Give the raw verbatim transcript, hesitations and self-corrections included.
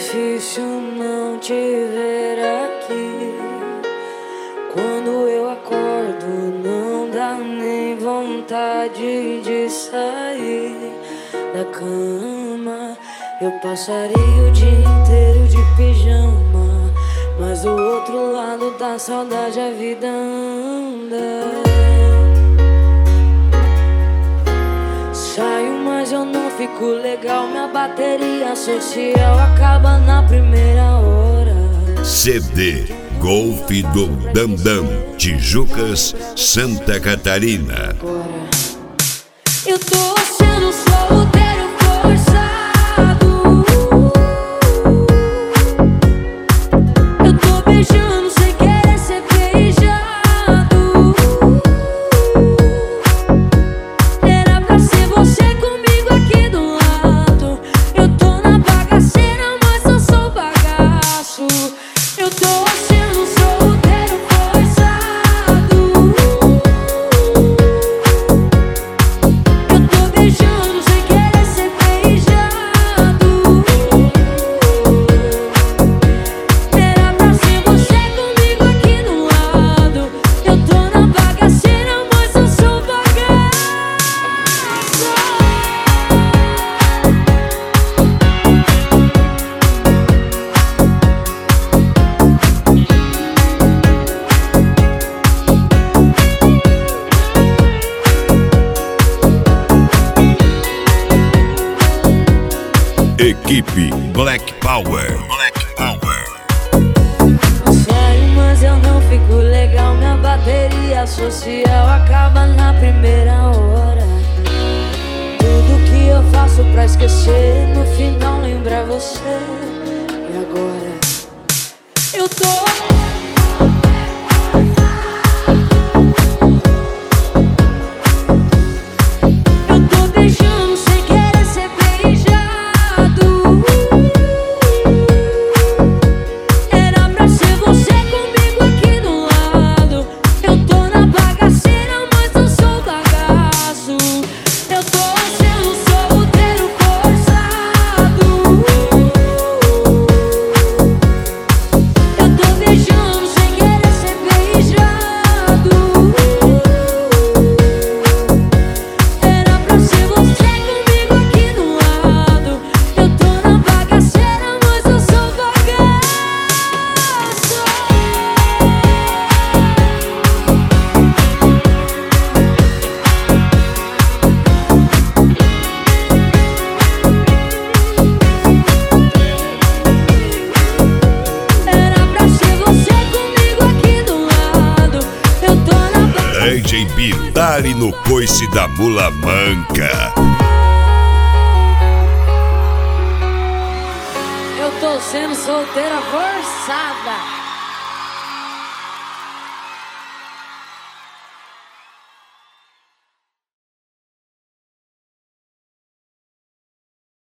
difícil não te ver aqui. Quando eu acordo não dá nem vontade de sair da cama. Eu passaria o dia inteiro de pijama, mas do outro lado da saudade a vida anda. Saio, mas eu não fico legal. Minha bateria social acaba na primeira hora. C D Golf do Dandam, Tijucas, Santa Catarina. Agora eu tô sendo solteiro forçado. Eu tô beijando sem querer ser beijado. Era pra ser você comigo aqui do lado. Eu tô na bagaceira, mas eu sou bagaço. Eu tô sendo solteiro forçado. Eu tô beijando sem querer ser beijado. Era pra ser você comigo aqui do lado. Eu tô na bagaceira, mas eu sou bagaço. Equipe Black Power. Black Power. Sério, mas eu não fico legal. Minha bateria social acaba na primeira hora. Tudo que eu faço pra esquecer, no final lembra você. E agora eu tô Eu tô beijando sem querer ser beijado. Era pra ser você comigo aqui do lado. Eu tô na bagaceira, mas eu sou bagaço. Eu tô sendo solteiro forçado. Eu tô beijando sem querer ser beijado. Era pra ser você comigo aqui do lado. Eu tô na bagaceira, mas eu sou bagaço. Era pra ser você comigo aqui do lado. Eu tô na bagaceira. D J Bill, dale no coice da mula manca. Eu tô sendo solteira forçada.